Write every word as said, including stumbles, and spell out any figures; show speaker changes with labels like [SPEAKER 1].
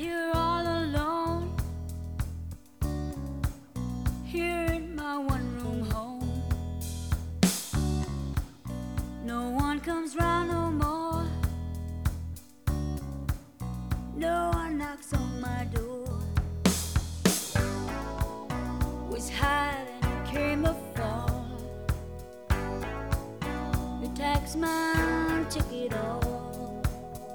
[SPEAKER 1] here all alone, here in my one-room home. No one comes round no more, no one knocks on my door. Was hiding, came the fall. The tax man took it all.